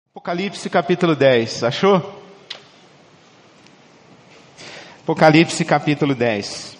Apocalipse capítulo 10, achou? Apocalipse capítulo 10.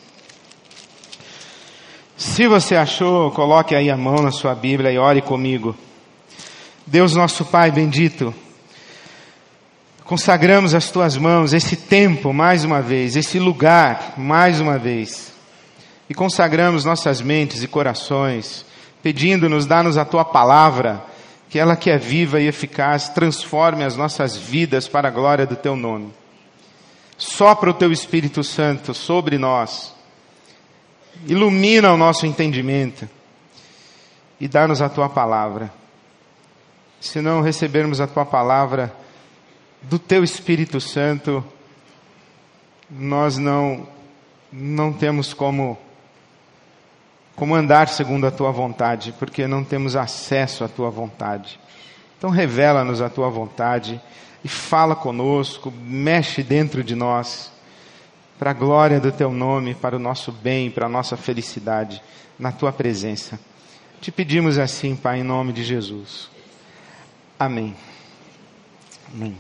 Se você achou, coloque aí a mão na sua Bíblia e ore comigo. Deus nosso Pai bendito, consagramos as Tuas mãos, esse tempo mais uma vez, esse lugar mais uma vez. E consagramos nossas mentes e corações, pedindo-nos, dá-nos a Tua palavra, que ela que é viva e eficaz, transforme as nossas vidas para a glória do Teu nome. Sopra o Teu Espírito Santo sobre nós, ilumina o nosso entendimento e dá-nos a Tua palavra. Se não recebermos a Tua palavra do Teu Espírito Santo, nós não temos como andar segundo a Tua vontade, porque não temos acesso à Tua vontade. Então revela-nos a Tua vontade e fala conosco, mexe dentro de nós, para a glória do Teu nome, para o nosso bem, para a nossa felicidade, na Tua presença. Te pedimos assim, Pai, em nome de Jesus. Amém. Amém.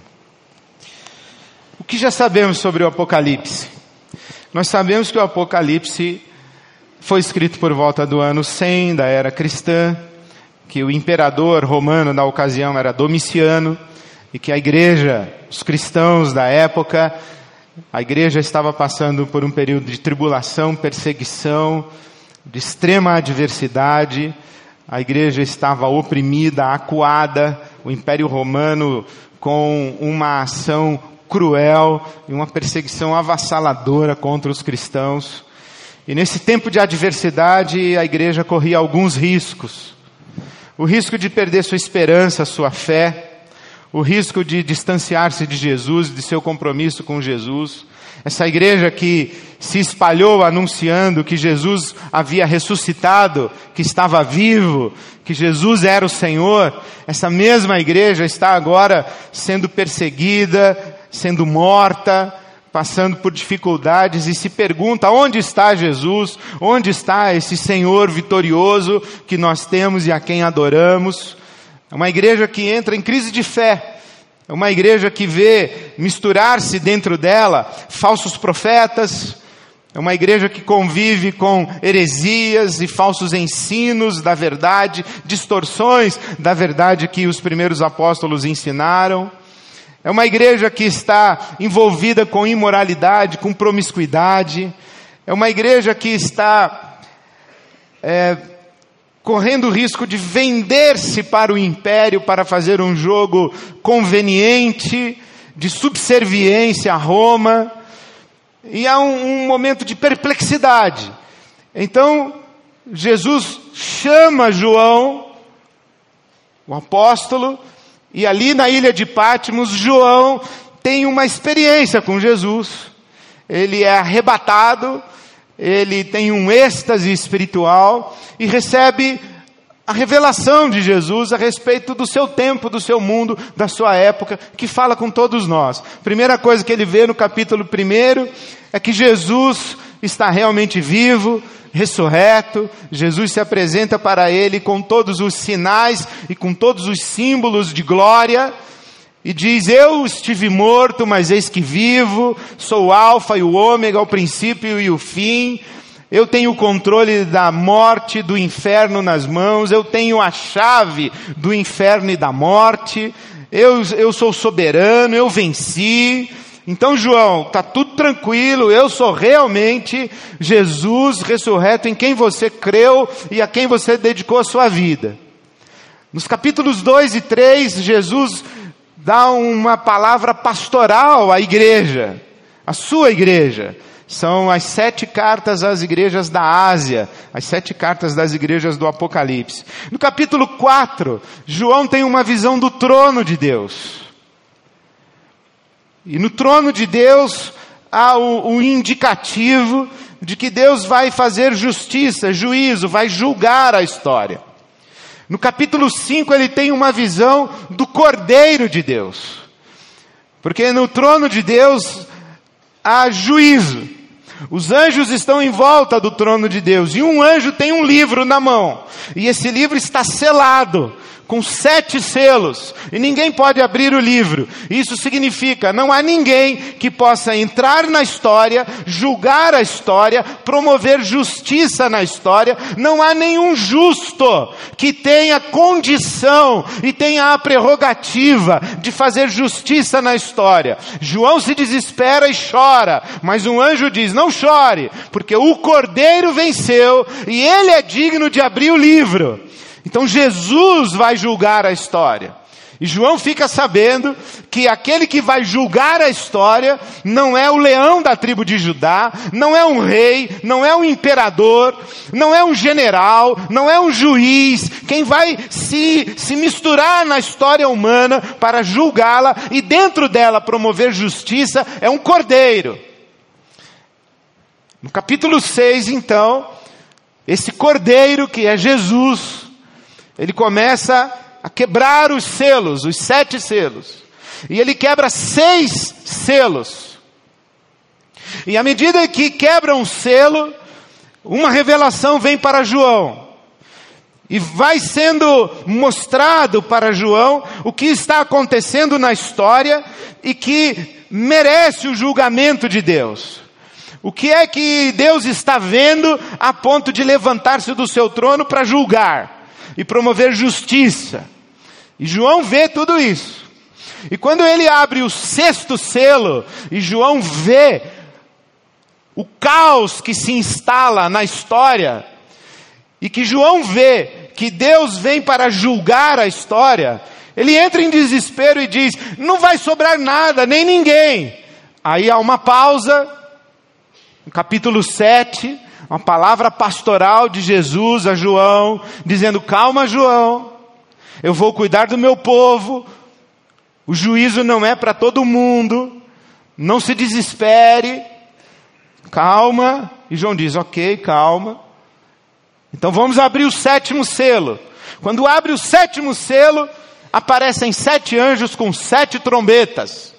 O que já sabemos sobre o Apocalipse? Nós sabemos que o Apocalipse foi escrito por volta do ano 100 da era cristã, que o imperador romano na ocasião era Domiciano, e que a igreja, os cristãos da época, a igreja estava passando por um período de tribulação, perseguição, de extrema adversidade, a igreja estava oprimida, acuada, o Império Romano com uma ação cruel e uma perseguição avassaladora contra os cristãos. E nesse tempo de adversidade, a igreja corria alguns riscos. O risco de perder sua esperança, sua fé. O risco de distanciar-se de Jesus, de seu compromisso com Jesus. Essa igreja que se espalhou anunciando que Jesus havia ressuscitado, que estava vivo, que Jesus era o Senhor. Essa mesma igreja está agora sendo perseguida, sendo morta, passando por dificuldades e se pergunta: onde está Jesus? Onde está esse Senhor vitorioso que nós temos e a quem adoramos? É uma igreja que entra em crise de fé. É uma igreja que vê misturar-se dentro dela falsos profetas. É uma igreja que convive com heresias e falsos ensinos da verdade, distorções da verdade que os primeiros apóstolos ensinaram. É uma igreja que está envolvida com imoralidade, com promiscuidade. É uma igreja que está correndo o risco de vender-se para o império para fazer um jogo conveniente, de subserviência a Roma. E há um momento de perplexidade. Então, Jesus chama João, o apóstolo, e ali na ilha de Patmos, João tem uma experiência com Jesus. Ele é arrebatado, ele tem um êxtase espiritual e recebe a revelação de Jesus a respeito do seu tempo, do seu mundo, da sua época, que fala com todos nós. Primeira coisa que ele vê no capítulo 1 é que Jesus está realmente vivo, ressurreto. Jesus se apresenta para ele com todos os sinais e com todos os símbolos de glória e diz: eu estive morto, mas eis que vivo, sou o alfa e o ômega, o princípio e o fim. Eu tenho o controle da morte, do inferno nas mãos, eu tenho a chave do inferno e da morte, eu sou soberano, eu venci. Então, João, está tudo tranquilo, eu sou realmente Jesus ressurreto em quem você creu e a quem você dedicou a sua vida. Nos capítulos 2 e 3, Jesus dá uma palavra pastoral à igreja, à sua igreja. São as 7 cartas às igrejas da Ásia, as 7 cartas das igrejas do Apocalipse. No capítulo 4, João tem uma visão do trono de Deus. E no trono de Deus há o indicativo de que Deus vai fazer justiça, juízo, vai julgar a história. No capítulo 5 ele tem uma visão do Cordeiro de Deus. Porque no trono de Deus há juízo. Os anjos estão em volta do trono de Deus. E um anjo tem um livro na mão. E esse livro está selado com 7 selos, e ninguém pode abrir o livro. Isso significa, não há ninguém que possa entrar na história, julgar a história, promover justiça na história. Não há nenhum justo que tenha condição e tenha a prerrogativa de fazer justiça na história. João se desespera e chora, mas um anjo diz: não chore, porque o Cordeiro venceu e ele é digno de abrir o livro. Então Jesus vai julgar a história. E João fica sabendo que aquele que vai julgar a história não é o leão da tribo de Judá, não é um rei, não é um imperador, não é um general, não é um juiz. Quem vai se misturar na história humana para julgá-la e dentro dela promover justiça é um cordeiro. No capítulo 6, então, esse cordeiro que é Jesus, ele começa a quebrar os selos, os 7 selos. E ele quebra 6 selos. E à medida que quebra um selo, uma revelação vem para João. E vai sendo mostrado para João o que está acontecendo na história e que merece o julgamento de Deus. O que é que Deus está vendo a ponto de levantar-se do seu trono para julgar e promover justiça? E João vê tudo isso. E quando ele abre o 6º selo, e João vê o caos que se instala na história, e que João vê que Deus vem para julgar a história, ele entra em desespero e diz: não vai sobrar nada, nem ninguém. Aí há uma pausa, no capítulo 7, uma palavra pastoral de Jesus a João, dizendo: calma, João, eu vou cuidar do meu povo, o juízo não é para todo mundo, não se desespere, calma. E João diz: ok, calma. Então vamos abrir o 7º selo. Quando abre o 7º selo, aparecem 7 anjos com 7 trombetas.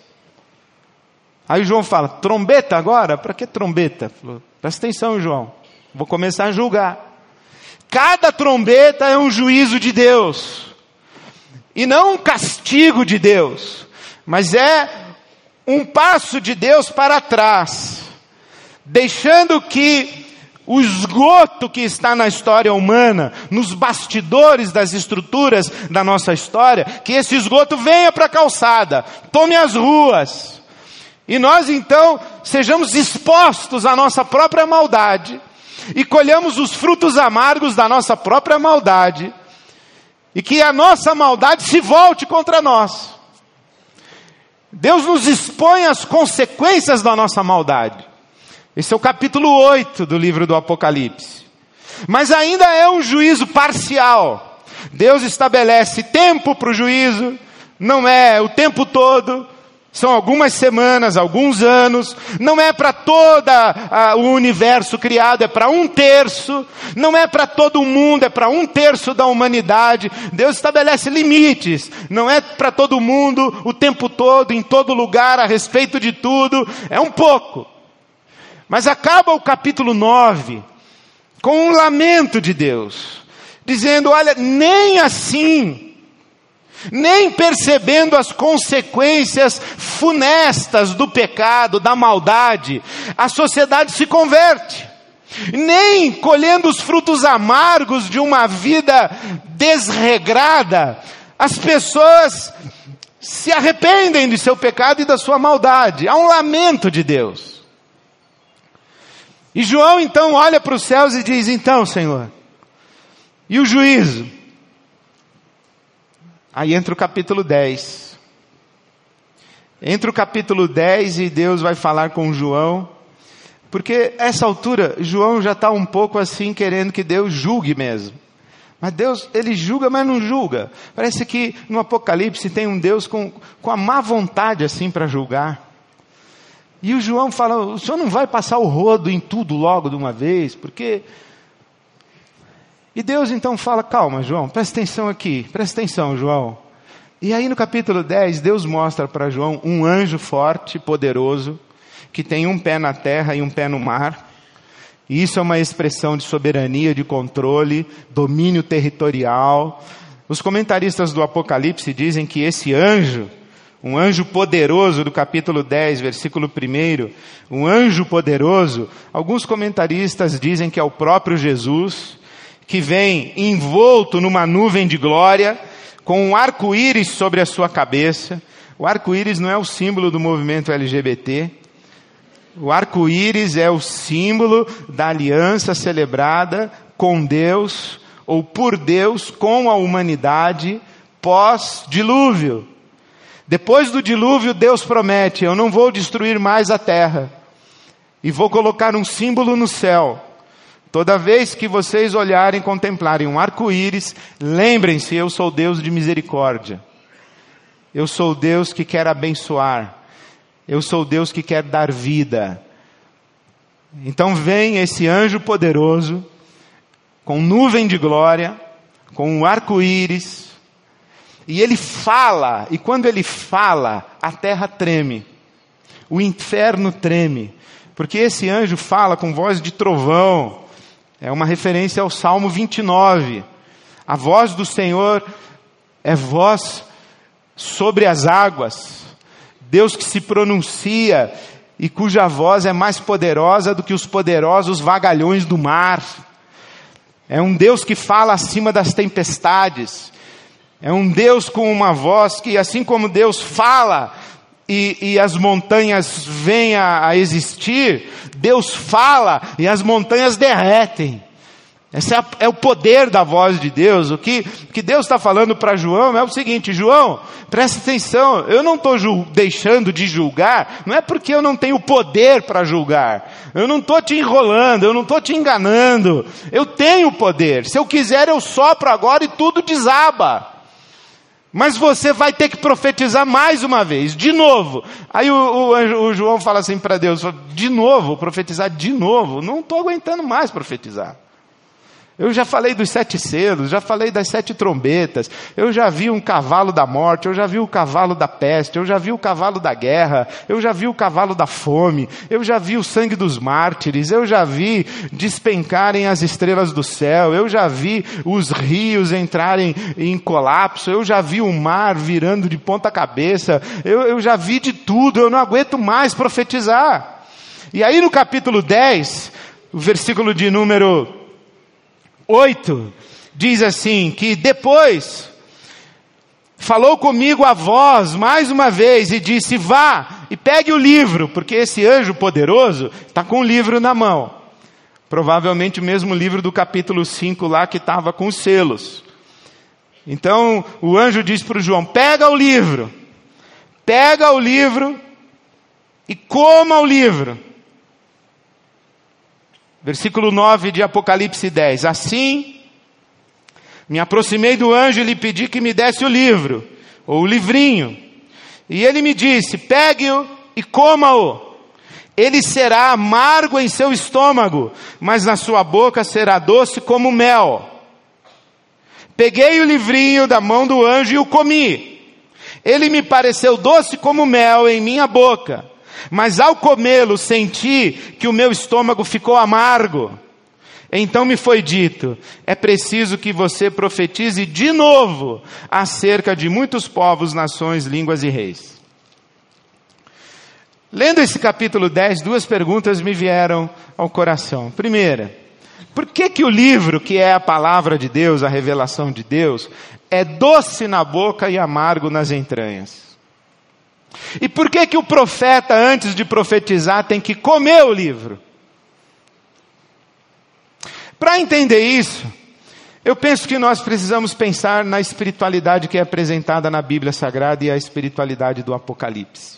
Aí João fala: trombeta agora? Para que trombeta? Falou: presta atenção, João, vou começar a julgar. Cada trombeta é um juízo de Deus. E não um castigo de Deus, mas é um passo de Deus para trás, deixando que o esgoto que está na história humana, nos bastidores das estruturas da nossa história, que esse esgoto venha para a calçada, tome as ruas, e nós então sejamos expostos à nossa própria maldade, e colhamos os frutos amargos da nossa própria maldade, e que a nossa maldade se volte contra nós. Deus nos expõe às consequências da nossa maldade. Esse é o capítulo 8 do livro do Apocalipse. Mas ainda é um juízo parcial. Deus estabelece tempo para o juízo, não é o tempo todo, são algumas semanas, alguns anos, não é para todo o universo criado, é para 1/3, não é para todo mundo, é para 1/3 da humanidade. Deus estabelece limites, não é para todo mundo, o tempo todo, em todo lugar, a respeito de tudo, é um pouco. Mas acaba o capítulo 9 com um lamento de Deus, dizendo: olha, nem assim, nem percebendo as consequências funestas do pecado, da maldade, a sociedade se converte. Nem colhendo os frutos amargos de uma vida desregrada, as pessoas se arrependem de seu pecado e da sua maldade. Há um lamento de Deus. E João então olha para os céus e diz: então, Senhor, e o juízo? Aí entra o capítulo 10. Entra o capítulo 10 e Deus vai falar com João, porque a essa altura João já está um pouco assim querendo que Deus julgue mesmo. Mas Deus, ele julga, mas não julga. Parece que no Apocalipse tem um Deus com a má vontade assim para julgar. E o João fala: o senhor não vai passar o rodo em tudo logo de uma vez, porque... E Deus então fala: calma, João, presta atenção aqui, presta atenção, João. E aí no capítulo 10, Deus mostra para João um anjo forte, poderoso, que tem um pé na terra e um pé no mar. E isso é uma expressão de soberania, de controle, domínio territorial. Os comentaristas do Apocalipse dizem que esse anjo, um anjo poderoso do capítulo 10, versículo 1, um anjo poderoso, alguns comentaristas dizem que é o próprio Jesus, que vem envolto numa nuvem de glória, com um arco-íris sobre a sua cabeça. O arco-íris não é o símbolo do movimento LGBT. O arco-íris é o símbolo da aliança celebrada com Deus, ou por Deus, com a humanidade, pós-dilúvio. Depois do dilúvio, Deus promete: eu não vou destruir mais a terra, e vou colocar um símbolo no céu. Toda vez que vocês olharem e contemplarem um arco-íris, lembrem-se, eu sou Deus de misericórdia. Eu sou Deus que quer abençoar. Eu sou Deus que quer dar vida. Então vem esse anjo poderoso, com nuvem de glória, com um arco-íris, e ele fala, e quando ele fala, a terra treme, o inferno treme, porque esse anjo fala com voz de trovão. É uma referência ao Salmo 29. A voz do Senhor é voz sobre as águas. Deus que se pronuncia e cuja voz é mais poderosa do que os poderosos vagalhões do mar. É um Deus que fala acima das tempestades. É um Deus com uma voz que, assim como Deus fala e as montanhas vêm a existir, Deus fala e as montanhas derretem. Esse é o poder da voz de Deus. O que Deus está falando para João é o seguinte: João, presta atenção, eu não estou deixando de julgar, não é porque eu não tenho poder para julgar, eu não estou te enrolando, eu não estou te enganando, eu tenho poder, se eu quiser eu sopro agora e tudo desaba. Mas você vai ter que profetizar mais uma vez, de novo. Aí o João fala assim para Deus: de novo, profetizar de novo? Não estou aguentando mais profetizar. Eu já falei dos 7 selos, já falei das 7 trombetas, eu já vi um cavalo da morte, eu já vi o cavalo da peste, eu já vi o cavalo da guerra, eu já vi o cavalo da fome, eu já vi o sangue dos mártires, eu já vi despencarem as estrelas do céu, eu já vi os rios entrarem em colapso, eu já vi o mar virando de ponta cabeça, eu já vi de tudo, eu não aguento mais profetizar. E aí no capítulo 10, o versículo de número 8, diz assim, que depois falou comigo a voz mais uma vez e disse: vá e pegue o livro, porque esse anjo poderoso está com o livro na mão. Provavelmente o mesmo livro do capítulo 5 lá que estava com os selos. Então o anjo diz para o João: pega o livro e coma o livro. Versículo 9 de Apocalipse 10. Assim, me aproximei do anjo e lhe pedi que me desse o livro, ou o livrinho. E ele me disse: pegue-o e coma-o. Ele será amargo em seu estômago, mas na sua boca será doce como mel. Peguei o livrinho da mão do anjo e o comi. Ele me pareceu doce como mel em minha boca. Mas ao comê-lo senti que o meu estômago ficou amargo. Então me foi dito: é preciso que você profetize de novo acerca de muitos povos, nações, línguas e reis. Lendo esse capítulo 10, 2 perguntas me vieram ao coração. Primeira, por que o livro, que é a palavra de Deus, a revelação de Deus, é doce na boca e amargo nas entranhas? E por que o profeta, antes de profetizar, tem que comer o livro? Para entender isso, eu penso que nós precisamos pensar na espiritualidade que é apresentada na Bíblia Sagrada e a espiritualidade do Apocalipse.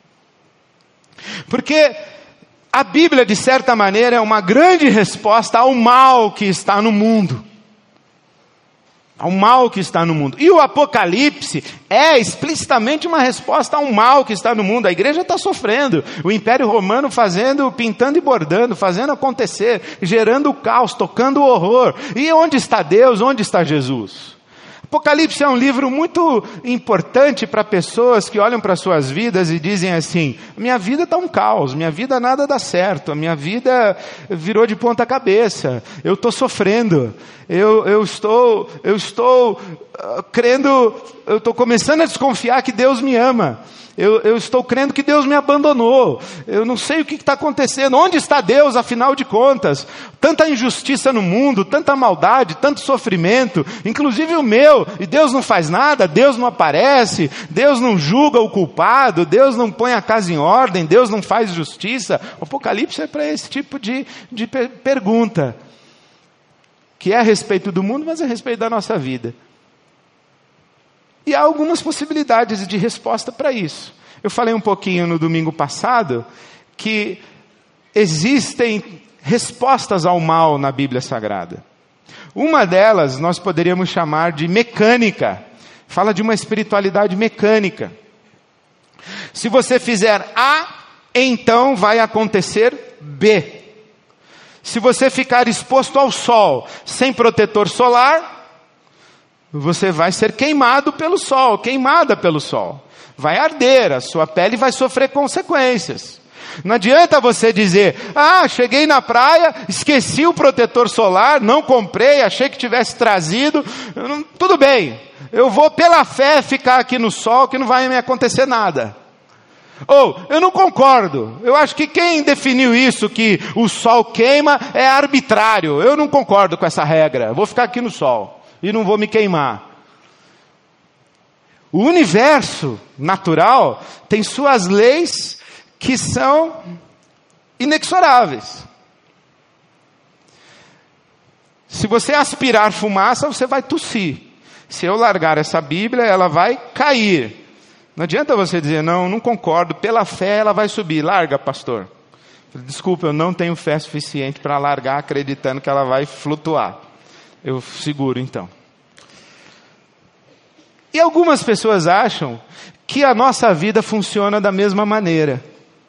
Porque a Bíblia, de certa maneira, é uma grande resposta ao mal que está no mundo. Ao mal que está no mundo. E o Apocalipse é explicitamente uma resposta ao mal que está no mundo. A igreja está sofrendo. O Império Romano pintando e bordando, fazendo acontecer, gerando o caos, tocando o horror. E onde está Deus? Onde está Jesus? Apocalipse é um livro muito importante para pessoas que olham para suas vidas e dizem assim: minha vida está um caos, minha vida nada dá certo, a minha vida virou de ponta cabeça, eu estou sofrendo, eu estou crendo, eu estou começando a desconfiar que Deus me ama. Eu estou crendo que Deus me abandonou. Eu não sei o que está acontecendo. Onde está Deus, afinal de contas? Tanta injustiça no mundo, tanta maldade, tanto sofrimento, inclusive o meu. E Deus não faz nada, Deus não aparece, Deus não julga o culpado, Deus não põe a casa em ordem, Deus não faz justiça. O Apocalipse é para esse tipo de pergunta, que é a respeito do mundo, mas é a respeito da nossa vida. E há algumas possibilidades de resposta para isso. Eu falei um pouquinho no domingo passado que existem respostas ao mal na Bíblia Sagrada. Uma delas nós poderíamos chamar de mecânica. Fala de uma espiritualidade mecânica. Se você fizer A, então vai acontecer B. Se você ficar exposto ao sol sem protetor solar, você vai ser queimado pelo sol, queimada pelo sol. Vai arder, a sua pele vai sofrer consequências. Não adianta você dizer: cheguei na praia, esqueci o protetor solar, não comprei, achei que tivesse trazido. Tudo bem, eu vou pela fé ficar aqui no sol que não vai me acontecer nada. Ou, eu não concordo, eu acho que quem definiu isso, que o sol queima, é arbitrário. Eu não concordo com essa regra, vou ficar aqui no sol e não vou me queimar. O universo natural tem suas leis que são inexoráveis. Se você aspirar fumaça, você vai tossir. Se eu largar essa Bíblia, ela vai cair. Não adianta você dizer: não concordo, pela fé ela vai subir. Larga, pastor. Desculpa, eu não tenho fé suficiente para largar acreditando que ela vai flutuar. Eu seguro então. E algumas pessoas acham que a nossa vida funciona da mesma maneira.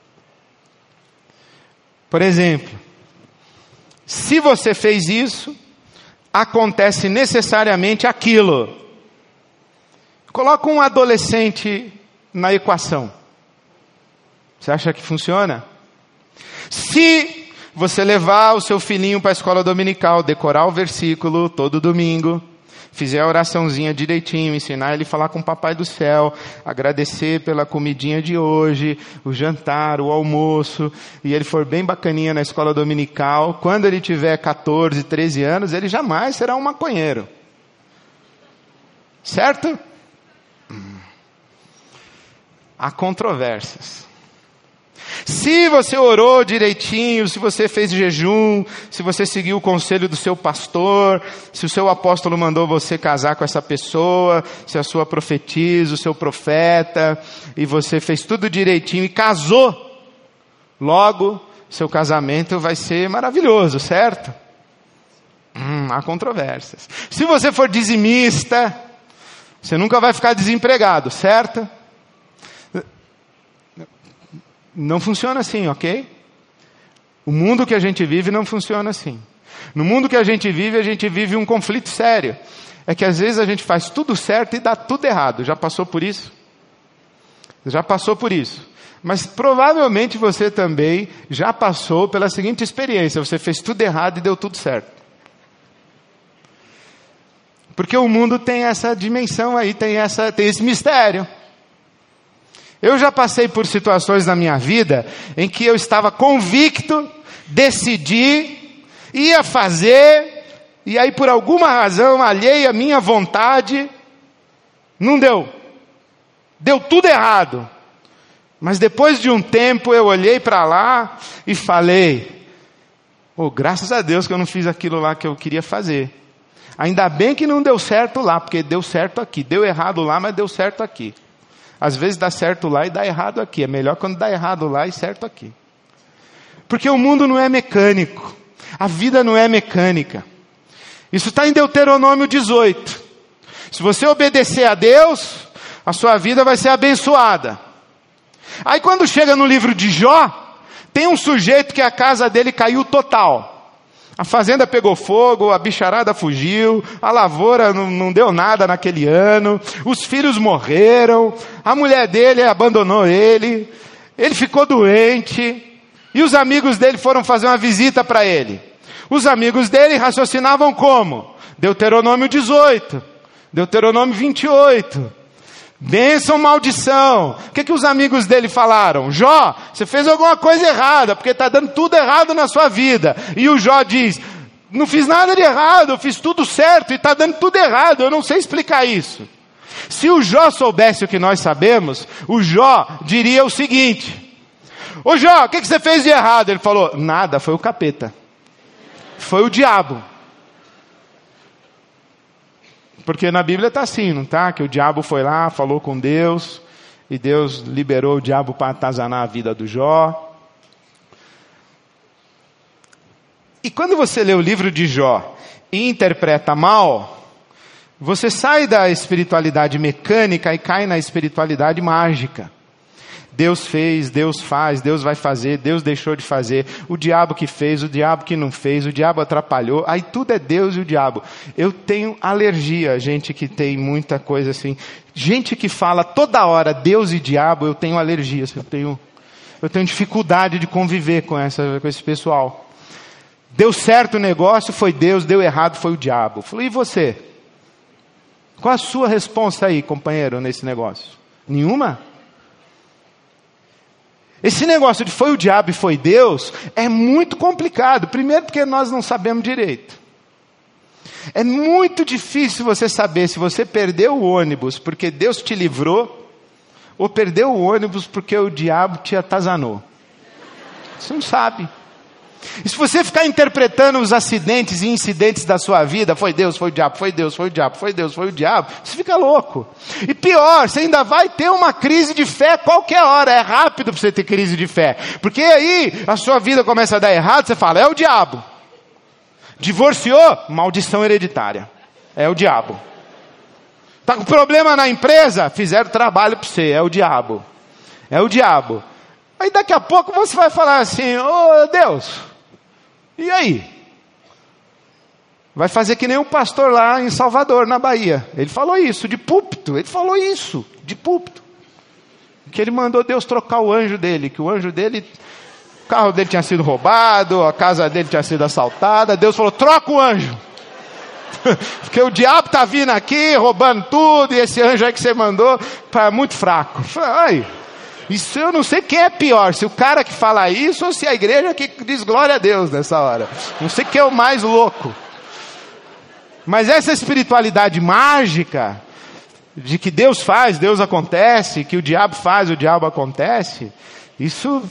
Por exemplo, se você fez isso, acontece necessariamente aquilo. Coloca um adolescente na equação. Você acha que funciona? Se você levar o seu filhinho para a escola dominical, decorar o versículo todo domingo, fizer a oraçãozinha direitinho, ensinar ele a falar com o Papai do Céu, agradecer pela comidinha de hoje, o jantar, o almoço, e ele for bem bacaninha na escola dominical, quando ele tiver 14, 13 anos, ele jamais será um maconheiro. Certo? Há controvérsias. Se você orou direitinho, se você fez jejum, se você seguiu o conselho do seu pastor, se o seu apóstolo mandou você casar com essa pessoa, se a sua profetisa, o seu profeta, e você fez tudo direitinho e casou, logo seu casamento vai ser maravilhoso, certo? Há controvérsias. Se você for dizimista, você nunca vai ficar desempregado, certo? Não funciona assim, ok? O mundo que a gente vive não funciona assim. No mundo que a gente vive um conflito sério. É que às vezes a gente faz tudo certo e dá tudo errado. Já passou por isso? Já passou por isso. Mas provavelmente você também já passou pela seguinte experiência: você fez tudo errado e deu tudo certo. Porque o mundo tem essa dimensão aí, tem esse mistério. Eu já passei por situações na minha vida em que eu estava convicto, decidi, ia fazer, e aí por alguma razão alheia à minha vontade, não deu. Deu tudo errado. Mas depois de um tempo eu olhei para lá e falei: graças a Deus que eu não fiz aquilo lá que eu queria fazer. Ainda bem que não deu certo lá, porque deu certo aqui. Deu errado lá, mas deu certo aqui. Às vezes dá certo lá e dá errado aqui. É melhor quando dá errado lá e certo aqui. Porque o mundo não é mecânico. A vida não é mecânica. Isso está em Deuteronômio 18. Se você obedecer a Deus, a sua vida vai ser abençoada. Aí quando chega no livro de Jó, tem um sujeito que a casa dele caiu total. A fazenda pegou fogo, a bicharada fugiu, a lavoura não deu nada naquele ano, os filhos morreram, a mulher dele abandonou ele ficou doente, e os amigos dele foram fazer uma visita para ele. Os amigos dele raciocinavam como? Deuteronômio 18, Deuteronômio 28, bênção, maldição. O que os amigos dele falaram? Jó, você fez alguma coisa errada, porque está dando tudo errado na sua vida. E o Jó diz, não fiz nada de errado, eu fiz tudo certo e está dando tudo errado, eu não sei explicar isso. Se o Jó soubesse o que nós sabemos, o Jó diria o seguinte: ô Jó, o que você fez de errado? Ele falou, nada, foi o capeta. Foi o diabo. Porque na Bíblia está assim, não está? Que o diabo foi lá, falou com Deus, e Deus liberou o diabo para atazanar a vida do Jó. E quando você lê o livro de Jó e interpreta mal, você sai da espiritualidade mecânica e cai na espiritualidade mágica. Deus fez, Deus faz, Deus vai fazer, Deus deixou de fazer, o diabo que fez, o diabo que não fez, o diabo atrapalhou, aí tudo é Deus e o diabo. Eu tenho alergia, gente que tem muita coisa assim, gente que fala toda hora Deus e diabo, eu tenho alergia, eu tenho dificuldade de conviver com esse pessoal. Deu certo o negócio, foi Deus, deu errado, foi o diabo. Falei, e você? Qual a sua resposta aí, companheiro, nesse negócio? Nenhuma? Esse negócio de foi o diabo e foi Deus é muito complicado. Primeiro porque nós não sabemos direito. É muito difícil você saber se você perdeu o ônibus porque Deus te livrou, ou perdeu o ônibus porque o diabo te atazanou. Você não sabe. E se você ficar interpretando os acidentes e incidentes da sua vida, foi Deus, foi o diabo, foi Deus, foi o diabo, foi Deus, foi o diabo, você fica louco. E pior, você ainda vai ter uma crise de fé qualquer hora, é rápido para você ter crise de fé. Porque aí a sua vida começa a dar errado, você fala, é o diabo. Divorciou? Maldição hereditária. É o diabo. Está com problema na empresa? Fizeram trabalho para você, é o diabo. É o diabo. Aí daqui a pouco você vai falar assim, ô Deus, e aí? Vai fazer que nem um pastor lá em Salvador, na Bahia. Ele falou isso, de púlpito. Ele falou isso, de púlpito. Que ele mandou Deus trocar o anjo dele. Que o anjo dele, o carro dele tinha sido roubado, a casa dele tinha sido assaltada. Deus falou, troca o anjo. Porque o diabo está vindo aqui, roubando tudo. E esse anjo aí que você mandou, é muito fraco. Ai, isso eu não sei quem é pior, se o cara que fala isso ou se a igreja que diz glória a Deus nessa hora. Não sei quem é o mais louco. Mas essa espiritualidade mágica, de que Deus faz, Deus acontece, que o diabo faz, o diabo acontece, isso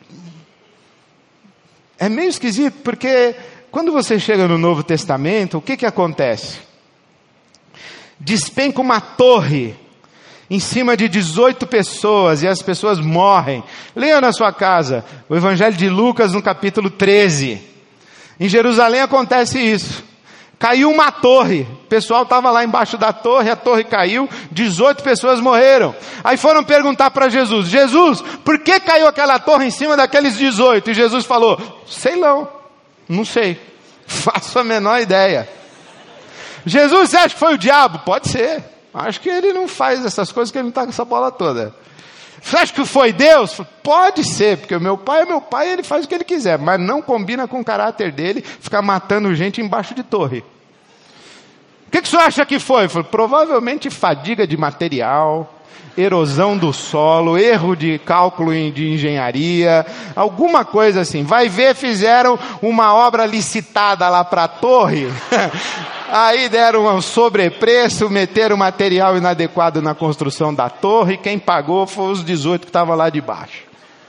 é meio esquisito, porque quando você chega no Novo Testamento, o que acontece? Despenca uma torre em cima de 18 pessoas, e as pessoas morrem. Leia na sua casa, o Evangelho de Lucas no capítulo 13. Em Jerusalém acontece isso. Caiu uma torre, o pessoal estava lá embaixo da torre, a torre caiu, 18 pessoas morreram. Aí foram perguntar para Jesus, Jesus, por que caiu aquela torre em cima daqueles 18? E Jesus falou, sei não sei, faço a menor ideia. Jesus, você acha que foi o diabo? Pode ser. Acho que ele não faz essas coisas, que ele não está com essa bola toda. Você acha que foi Deus? Pode ser, porque o meu pai é meu pai, ele faz o que ele quiser, mas não combina com o caráter dele ficar matando gente embaixo de torre. O que você acha que foi? Provavelmente fadiga de material, erosão do solo, erro de cálculo de engenharia, alguma coisa assim. Vai ver, fizeram uma obra licitada lá para a torre, aí deram um sobrepreço, meteram material inadequado na construção da torre, quem pagou foi os 18 que estavam lá de baixo.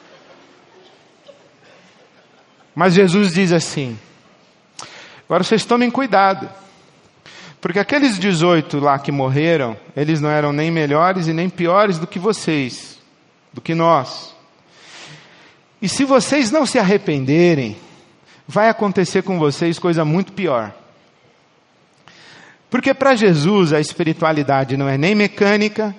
Mas Jesus diz assim, agora vocês tomem cuidado, porque aqueles 18 lá que morreram, eles não eram nem melhores e nem piores do que vocês, do que nós. E se vocês não se arrependerem, vai acontecer com vocês coisa muito pior. Porque para Jesus a espiritualidade não é nem mecânica,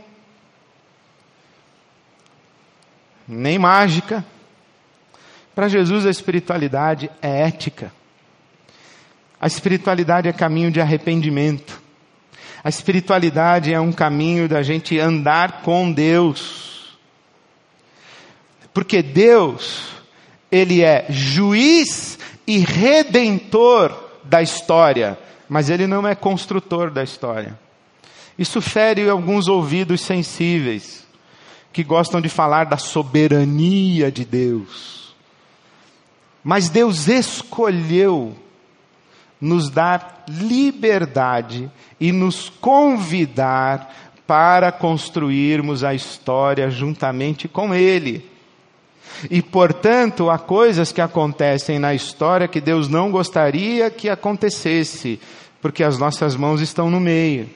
nem mágica. Para Jesus a espiritualidade é ética. A espiritualidade é caminho de arrependimento. A espiritualidade é um caminho da gente andar com Deus. Porque Deus, Ele é juiz e redentor da história, mas Ele não é construtor da história. Isso fere alguns ouvidos sensíveis, que gostam de falar da soberania de Deus. Mas Deus escolheu nos dar liberdade e nos convidar para construirmos a história juntamente com Ele. E, portanto, há coisas que acontecem na história que Deus não gostaria que acontecesse, porque as nossas mãos estão no meio.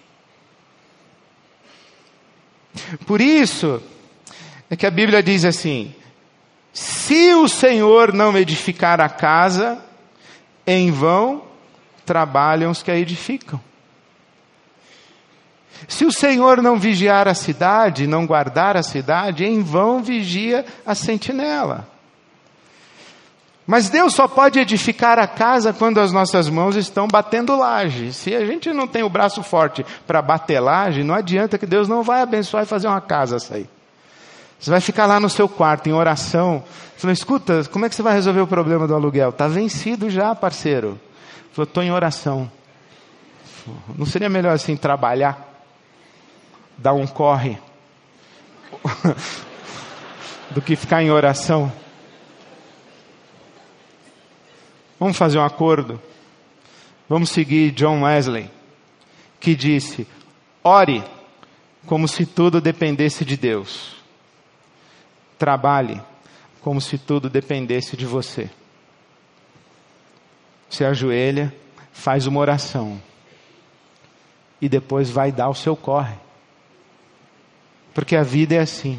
Por isso, é que a Bíblia diz assim: se o Senhor não edificar a casa, em vão trabalham os que a edificam. Se o Senhor não vigiar a cidade, não guardar a cidade, em vão vigia a sentinela. Mas Deus só pode edificar a casa quando as nossas mãos estão batendo laje. Se a gente não tem o braço forte para bater laje, não adianta, que Deus não vai abençoar e fazer uma casa sair. Você vai ficar lá no seu quarto em oração, falando: escuta, como é que você vai resolver o problema do aluguel? Está vencido já, parceiro. Falou: estou em oração. Não seria melhor assim trabalhar? Dar um corre? Do que ficar em oração? Vamos fazer um acordo? Vamos seguir John Wesley, que disse: ore como se tudo dependesse de Deus. Trabalhe como se tudo dependesse de você. Você ajoelha, faz uma oração e depois vai dar o seu corre. Porque a vida é assim.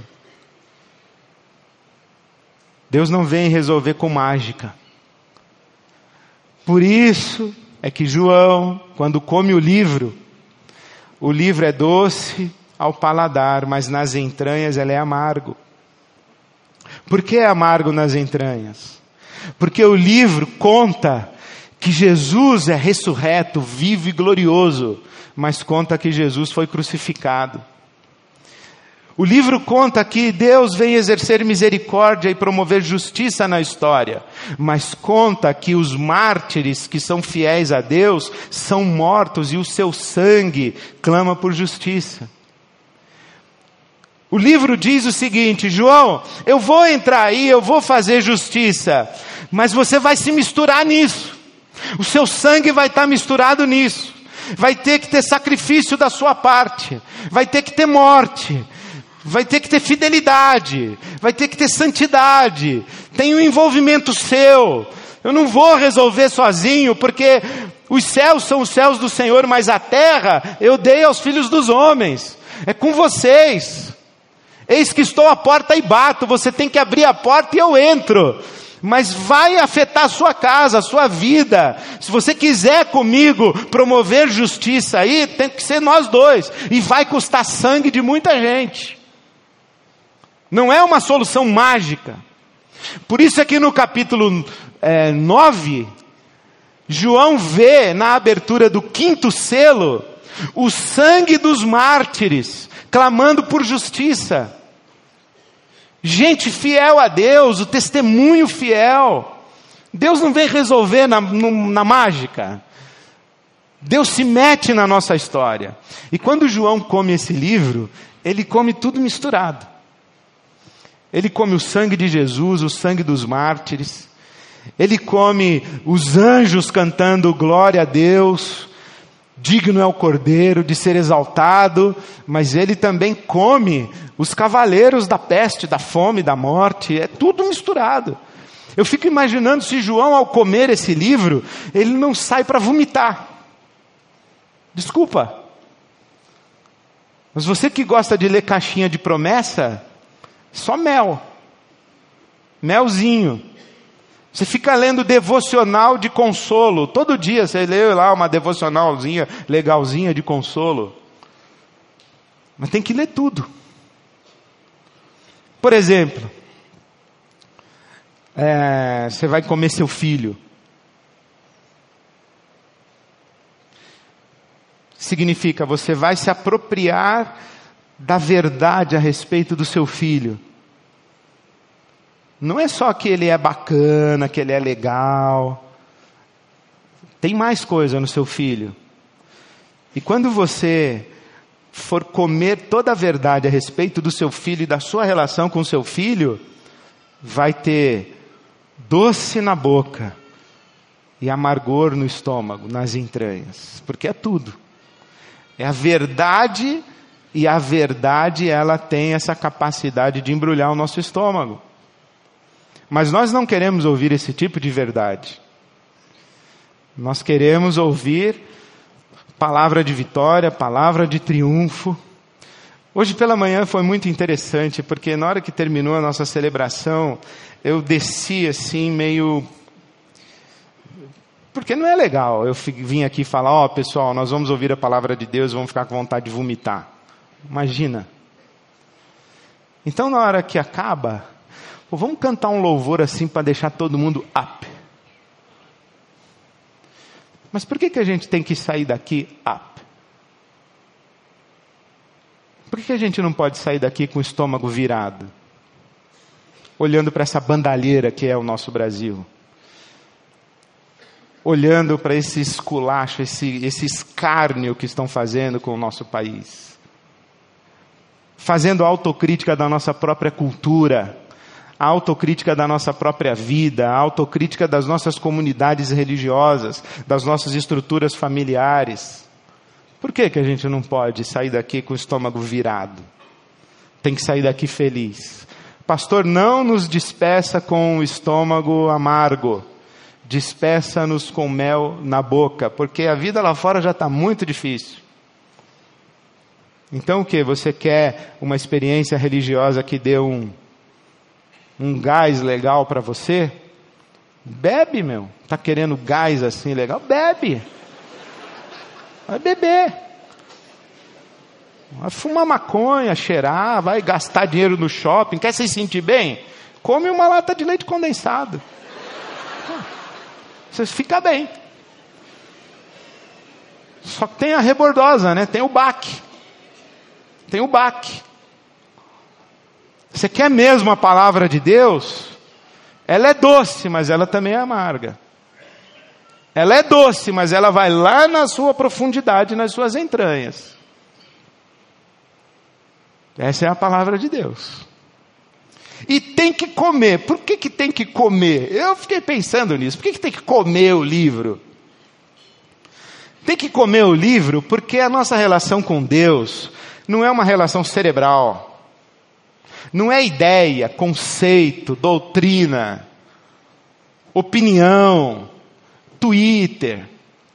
Deus não vem resolver com mágica. Por isso é que João, quando come o livro é doce ao paladar, mas nas entranhas ele é amargo. Por que é amargo nas entranhas? Porque o livro conta que Jesus é ressurreto, vivo e glorioso, mas conta que Jesus foi crucificado. O livro conta que Deus vem exercer misericórdia e promover justiça na história, mas conta que os mártires que são fiéis a Deus são mortos e o seu sangue clama por justiça. O livro diz o seguinte: João, eu vou entrar aí, eu vou fazer justiça, mas você vai se misturar nisso. O seu sangue vai estar misturado nisso. Vai ter que ter sacrifício da sua parte, vai ter que ter morte, vai ter que ter fidelidade, vai ter que ter santidade, tem um envolvimento seu. Eu não vou resolver sozinho, porque os céus são os céus do Senhor, mas a terra eu dei aos filhos dos homens. É com vocês. Eis que estou à porta e bato, você tem que abrir a porta e eu entro. Mas vai afetar a sua casa, a sua vida. Se você quiser comigo promover justiça aí, tem que ser nós dois. E vai custar sangue de muita gente. Não é uma solução mágica. Por isso é que no capítulo 9, João vê na abertura do 5º selo o sangue dos mártires clamando por justiça. Gente fiel a Deus, o testemunho fiel. Deus não vem resolver na mágica. Deus se mete na nossa história. E quando João come esse livro, ele come tudo misturado. Ele come o sangue de Jesus, o sangue dos mártires. Ele come os anjos cantando glória a Deus. Digno é o Cordeiro de ser exaltado. Mas ele também come os cavaleiros da peste, da fome, da morte. É tudo misturado. Eu fico imaginando se João, ao comer esse livro, ele não sai para vomitar. Desculpa. Mas você que gosta de ler caixinha de promessa, só mel. Melzinho. Você fica lendo devocional de consolo. Todo dia você lê lá uma devocionalzinha, legalzinha de consolo. Mas tem que ler tudo. Por exemplo, você vai comer seu filho. significa você vai se apropriar da verdade a respeito do seu filho. Não é só que ele é bacana, que ele é legal. Tem mais coisa no seu filho. E quando você for comer toda a verdade a respeito do seu filho e da sua relação com o seu filho, vai ter doce na boca e amargor no estômago, nas entranhas. Porque é tudo. É a verdade, e a verdade ela tem essa capacidade de embrulhar o nosso estômago. Mas nós não queremos ouvir esse tipo de verdade. Nós queremos ouvir palavra de vitória, palavra de triunfo. Hoje pela manhã foi muito interessante, porque na hora que terminou a nossa celebração, eu desci assim meio... Porque não é legal eu vim aqui falar, ó pessoal, nós vamos ouvir a palavra de Deus e vamos ficar com vontade de vomitar. Imagina. Então na hora que acaba, vamos cantar um louvor assim para deixar todo mundo up. Mas por que a gente tem que sair daqui up? Por que a gente não pode sair daqui com o estômago virado? Olhando para essa bandalheira que é o nosso Brasil. Olhando para esse esculacho, esse escárnio que estão fazendo com o nosso país. Fazendo autocrítica da nossa própria cultura. A autocrítica da nossa própria vida, a autocrítica das nossas comunidades religiosas, das nossas estruturas familiares. Por que a gente não pode sair daqui com o estômago virado? Tem que sair daqui feliz. Pastor, não nos despeça com o estômago amargo. Despeça-nos com mel na boca, porque a vida lá fora já está muito difícil. Então o que? Você quer uma experiência religiosa que dê um gás legal para você? Bebe, meu. Está querendo gás assim legal? Bebe. Vai beber. Vai fumar maconha, cheirar, vai gastar dinheiro no shopping. Quer se sentir bem? Come uma lata de leite condensado. Você fica bem. Só que tem a rebordosa, né? Tem o baque. Tem o baque. Você quer mesmo a palavra de Deus? Ela é doce, mas ela também é amarga. Ela é doce, mas ela vai lá na sua profundidade, nas suas entranhas. Essa é a palavra de Deus. E tem que comer. Por que tem que comer? Eu fiquei pensando nisso. Por que tem que comer o livro? Tem que comer o livro porque a nossa relação com Deus não é uma relação cerebral. Não é ideia, conceito, doutrina, opinião, Twitter,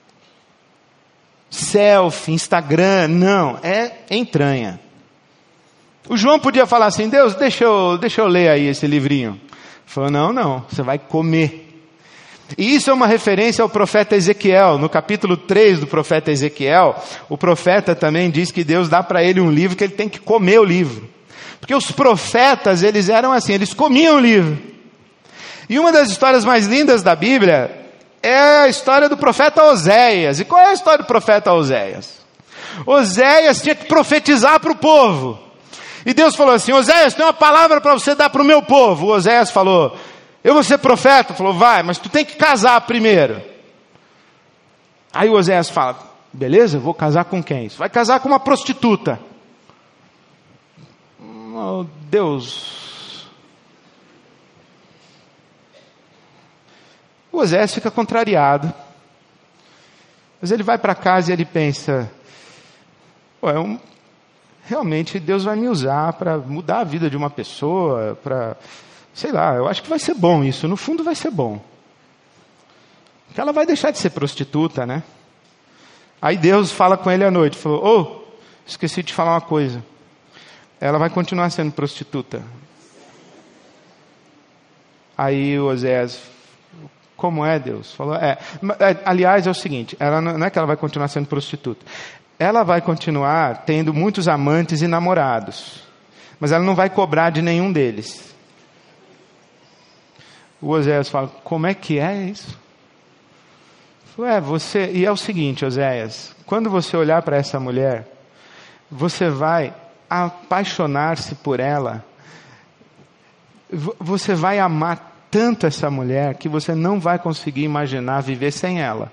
selfie, Instagram. Não, é entranha. O João podia falar assim, Deus, deixa eu ler aí esse livrinho. Ele falou, não, você vai comer. E isso é uma referência ao profeta Ezequiel. No capítulo 3 do profeta Ezequiel, o profeta também diz que Deus dá para ele um livro que ele tem que comer o livro. Porque os profetas, eles eram assim, eles comiam o livro. E uma das histórias mais lindas da Bíblia é a história do profeta Oséias. E qual é a história do profeta Oséias? Oséias tinha que profetizar para o povo. E Deus falou assim, Oséias, tem uma palavra para você dar para o meu povo. O Oséias falou, eu vou ser profeta? Falou, vai, mas tu tem que casar primeiro. Aí o Oséias fala, beleza, eu vou casar com quem? Você vai casar com uma prostituta. Oh, Deus. O Oséias fica contrariado. Mas ele vai para casa e ele pensa, realmente Deus vai me usar para mudar a vida de uma pessoa, para, sei lá, eu acho que vai ser bom isso, no fundo vai ser bom. Porque ela vai deixar de ser prostituta, né? Aí Deus fala com ele à noite, falou, esqueci de falar uma coisa. Ela vai continuar sendo prostituta. Aí o Oséias, como é Deus? Falou, aliás é o seguinte, ela não é que ela vai continuar sendo prostituta. Ela vai continuar tendo muitos amantes e namorados. Mas ela não vai cobrar de nenhum deles. O Oséias fala, como é que é isso? E é o seguinte, Oséias, quando você olhar para essa mulher, você vai apaixonar-se por ela, você vai amar tanto essa mulher que você não vai conseguir imaginar viver sem ela.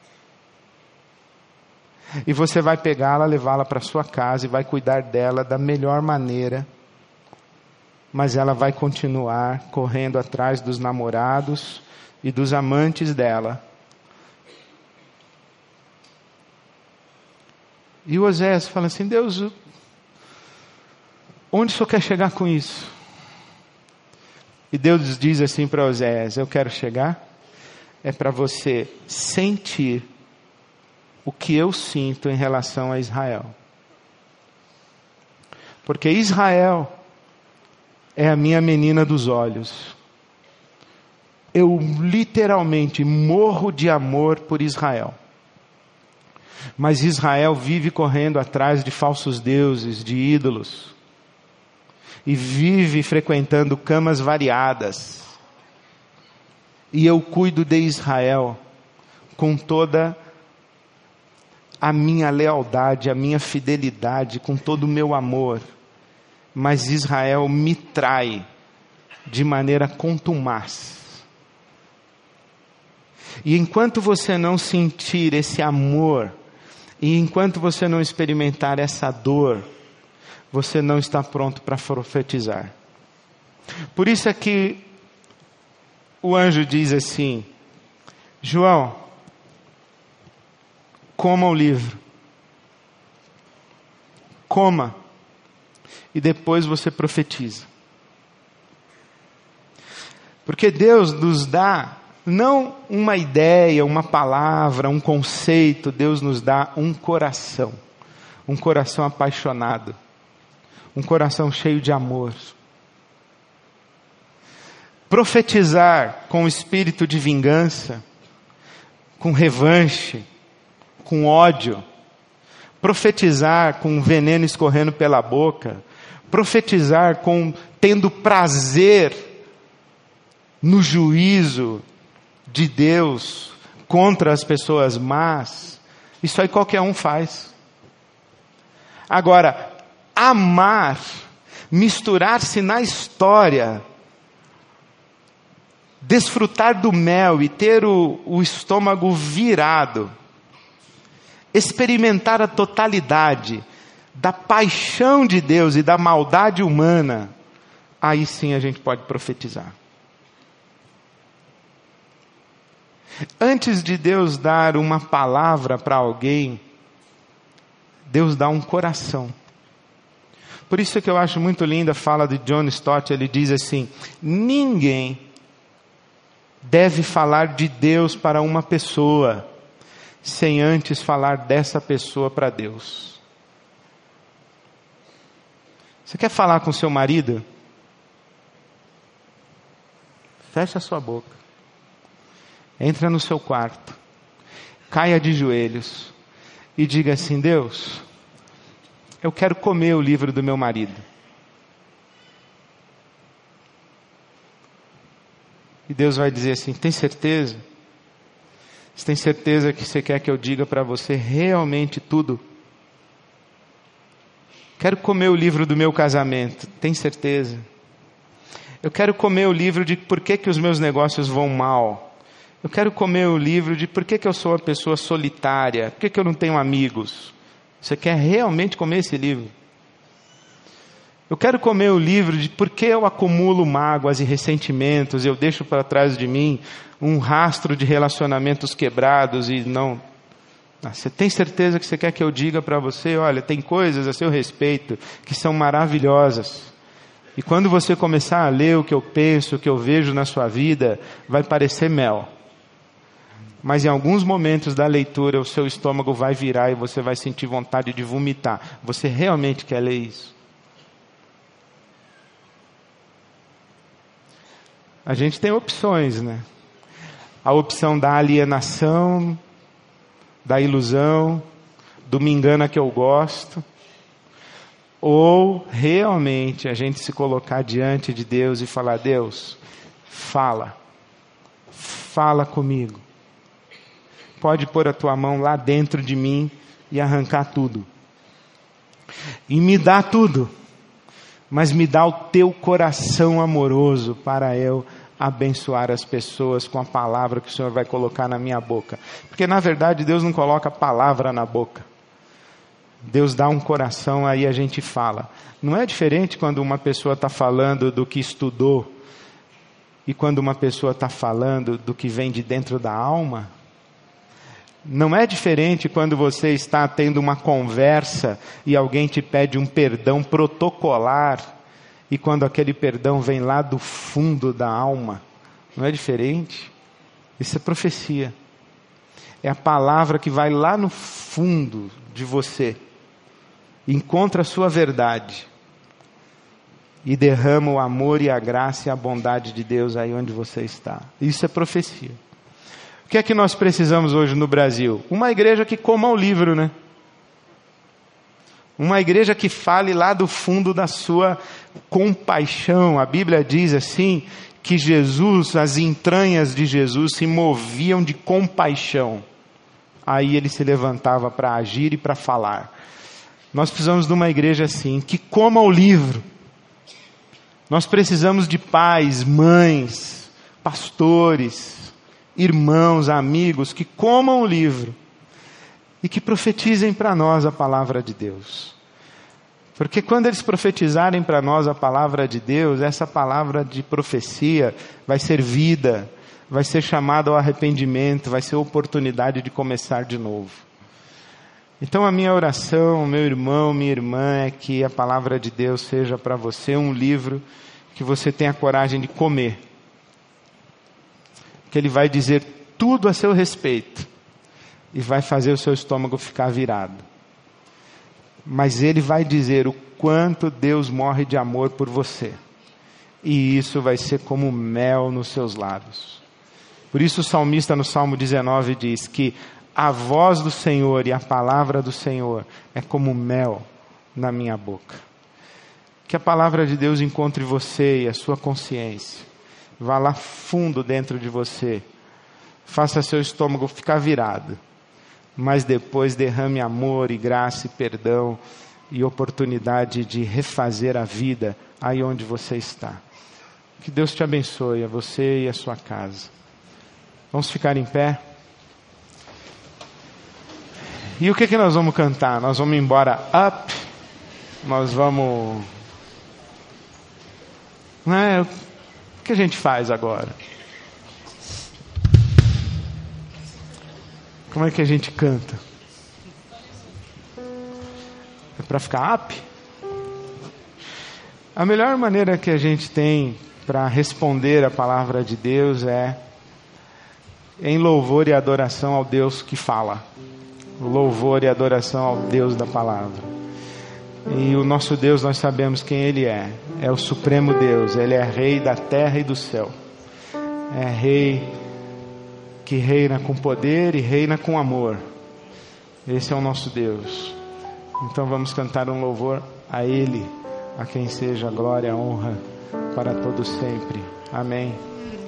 E você vai pegá-la, levá-la para sua casa e vai cuidar dela da melhor maneira, mas ela vai continuar correndo atrás dos namorados e dos amantes dela. E o Oséias fala assim: Deus, onde o Senhor quer chegar com isso? E Deus diz assim para Oséias: eu quero chegar para você sentir o que eu sinto em relação a Israel. Porque Israel é a minha menina dos olhos. Eu literalmente morro de amor por Israel. Mas Israel vive correndo atrás de falsos deuses, de ídolos. E vive frequentando camas variadas. E eu cuido de Israel com toda a minha lealdade, a minha fidelidade, com todo o meu amor. Mas Israel me trai de maneira contumaz. E enquanto você não sentir esse amor, e enquanto você não experimentar essa dor, você não está pronto para profetizar. Por isso é que o anjo diz assim: João, coma o livro. Coma. E depois você profetiza. Porque Deus nos dá não uma ideia, uma palavra, um conceito. Deus nos dá um coração apaixonado, um coração cheio de amor. Profetizar com espírito de vingança, com revanche, com ódio, profetizar com veneno escorrendo pela boca, profetizar com tendo prazer no juízo de Deus contra as pessoas más, isso aí qualquer um faz. Agora, amar, misturar-se na história, desfrutar do mel e ter o estômago virado, experimentar a totalidade da paixão de Deus e da maldade humana, aí sim a gente pode profetizar. Antes de Deus dar uma palavra para alguém, Deus dá um coração. Por isso é que eu acho muito linda a fala de John Stott. Ele diz assim: ninguém deve falar de Deus para uma pessoa sem antes falar dessa pessoa para Deus. Você quer falar com seu marido? Fecha a sua boca. Entra no seu quarto. Caia de joelhos. E diga assim: Deus, eu quero comer o livro do meu marido. E Deus vai dizer assim: tem certeza? Você tem certeza que você quer que eu diga para você realmente tudo? Quero comer o livro do meu casamento. Tem certeza? Eu quero comer o livro de por que os meus negócios vão mal. Eu quero comer o livro de por que eu sou uma pessoa solitária. Por que eu não tenho amigos? Você quer realmente comer esse livro? Eu quero comer o livro de por que eu acumulo mágoas e ressentimentos. Eu deixo para trás de mim um rastro de relacionamentos quebrados e não... Você tem certeza que você quer que eu diga para você? Olha, tem coisas a seu respeito que são maravilhosas. E quando você começar a ler o que eu penso, o que eu vejo na sua vida, vai parecer mel. Mas em alguns momentos da leitura, o seu estômago vai virar e você vai sentir vontade de vomitar. Você realmente quer ler isso? A gente tem opções, né? A opção da alienação, da ilusão, do me engana que eu gosto. Ou realmente a gente se colocar diante de Deus e falar: Deus, fala comigo. pode pôr a tua mão lá dentro de mim e arrancar tudo. E me dá tudo, mas me dá o teu coração amoroso para eu abençoar as pessoas com a palavra que o Senhor vai colocar na minha boca. Porque na verdade Deus não coloca palavra na boca. Deus dá um coração, aí a gente fala. Não é diferente quando uma pessoa está falando do que estudou e quando uma pessoa está falando do que vem de dentro da alma? Não é diferente quando você está tendo uma conversa e alguém te pede um perdão protocolar e quando aquele perdão vem lá do fundo da alma? Não é diferente? Isso é profecia. É a palavra que vai lá no fundo de você, encontra a sua verdade e derrama o amor e a graça e a bondade de Deus aí onde você está. Isso é profecia. O que é que nós precisamos hoje no Brasil? Uma igreja que coma o livro, né? Uma igreja que fale lá do fundo da sua compaixão. A Bíblia diz assim, que Jesus, as entranhas de Jesus se moviam de compaixão. Aí ele se levantava para agir e para falar. Nós precisamos de uma igreja assim, que coma o livro. Nós precisamos de pais, mães, pastores, irmãos, amigos, que comam o livro e que profetizem para nós a palavra de Deus. Porque quando eles profetizarem para nós a palavra de Deus, essa palavra de profecia vai ser vida, vai ser chamada ao arrependimento, vai ser oportunidade de começar de novo. Então a minha oração, meu irmão, minha irmã, é que a palavra de Deus seja para você um livro que você tenha coragem de comer. Que ele vai dizer tudo a seu respeito e vai fazer o seu estômago ficar virado. Mas ele vai dizer o quanto Deus morre de amor por você. E isso vai ser como mel nos seus lábios. Por isso o salmista no Salmo 19 diz que a voz do Senhor e a palavra do Senhor é como mel na minha boca. Que a palavra de Deus encontre você e a sua consciência. Vá lá fundo dentro de você. Faça seu estômago ficar virado. Mas depois derrame amor e graça e perdão e oportunidade de refazer a vida aí onde você está. Que Deus te abençoe, a você e a sua casa. Vamos ficar em pé? E o que nós vamos cantar? Nós vamos embora up? Nós vamos... O que a gente faz agora? Como é que a gente canta? É para ficar up? A melhor maneira que a gente tem para responder a palavra de Deus é em louvor e adoração ao Deus que fala. Louvor e adoração ao Deus da palavra. E o nosso Deus, nós sabemos quem Ele é. É o supremo Deus. Ele é Rei da terra e do céu. É Rei que reina com poder e reina com amor. Esse é o nosso Deus. Então vamos cantar um louvor a Ele, a quem seja glória e honra para todos sempre. Amém.